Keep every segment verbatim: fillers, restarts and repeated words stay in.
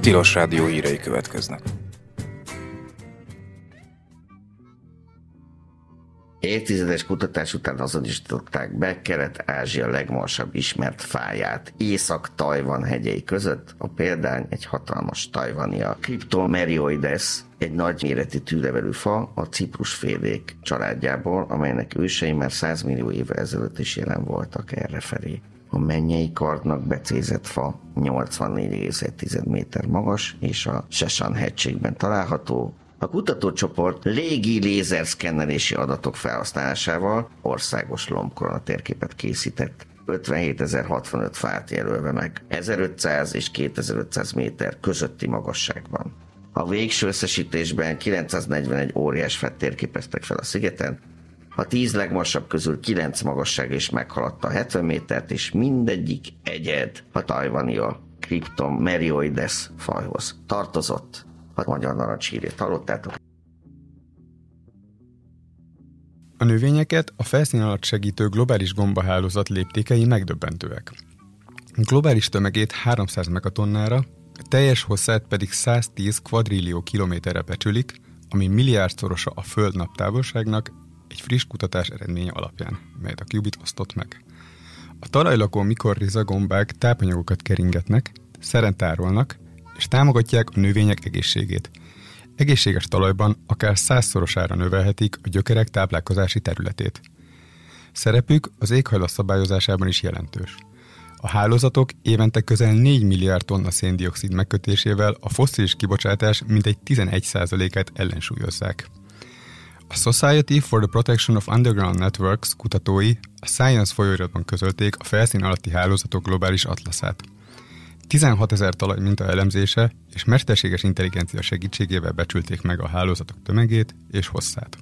Tilos Rádió hírei következnek. Évtizedes kutatás után azonosították be Kelet-Ázsia legmagasabb ismert fáját. Észak-Tajvan hegyei között a példány egy hatalmas tajvania. Cryptomerioides, egy nagyméretű tűlevelű fa a ciprusfélék családjából, amelynek ősei már száz millió évvel ezelőtt is jelen voltak errefelé. A mennyei kardnak becézett fa nyolcvannégy egész egy méter magas, és a Sesan hegységben található. A kutatócsoport légi lézerszkennelési adatok felhasználásával országos lombkorona térképet készített, ötvenhétezer-hatvanöt fát jelölve meg, ezerötszáz és kétezer-ötszáz méter közötti magasságban. A végső összesítésben kilencszáznegyvenegy óriás fát térképeztek fel a szigeten, a tíz legmagasabb közül kilenc magassága is meghaladta a hetven métert, és mindegyik egyed a tajvania Cryptomerioides fajhoz tartozott. A magyar narancshírét hallottátok. A növényeket a felszín alatt segítő globális gombahálózat léptékei megdöbbentőek. A globális tömegét háromszáz megatonnára, a teljes hosszát pedig száztíz kvadrillió kilométerre becsülik, ami milliárdszorosa a Föld naptávolságnak egy friss kutatás eredménye alapján, melyet a Qubit osztott meg. A talajlakó mikorriza gombák tápanyagokat keringetnek, szeren tárolnak, és támogatják a növények egészségét. Egészséges talajban akár százszorosára növelhetik a gyökerek táplálkozási területét. Szerepük az éghajlat szabályozásában is jelentős. A hálózatok évente közel négy milliárd tonna széndioxid megkötésével a fosszilis kibocsátás mintegy tizenegy százalékát ellensúlyozzák. A Society for the Protection of Underground Networks kutatói a Science folyóiratban közölték a felszín alatti hálózatok globális atlaszát. tizenhatezer talajminta elemzése és mesterséges intelligencia segítségével becsülték meg a hálózatok tömegét és hosszát.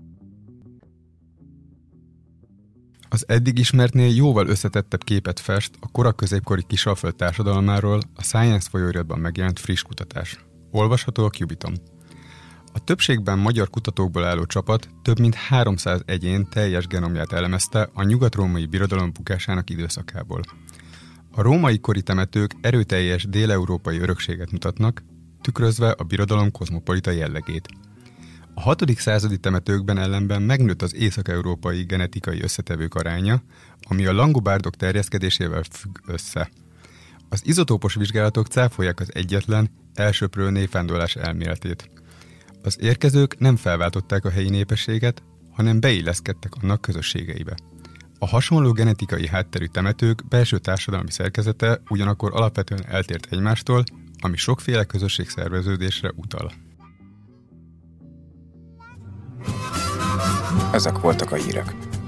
Az eddig ismertnél jóval összetettebb képet fest a koraközépkori Kisalföld társadalmáról a Science folyóiratban megjelent friss kutatás. Olvasható a Qubiton. A többségben magyar kutatókból álló csapat több mint háromszáz egyén teljes genomját elemezte a nyugat-római birodalom bukásának időszakából. A római kori temetők erőteljes dél-európai örökséget mutatnak, tükrözve a birodalom kozmopolita jellegét. A hatodik századi temetőkben ellenben megnőtt az észak-európai genetikai összetevők aránya, ami a langobárdok terjeszkedésével függ össze. Az izotópos vizsgálatok cáfolják az egyetlen, elsöprő névvándorlás elméletét. Az érkezők nem felváltották a helyi népességet, hanem beilleszkedtek annak közösségeibe. A hasonló genetikai hátterű temetők belső társadalmi szerkezete ugyanakkor alapvetően eltért egymástól, ami sokféle közösségszerveződésre utal. Ezek voltak a hírek.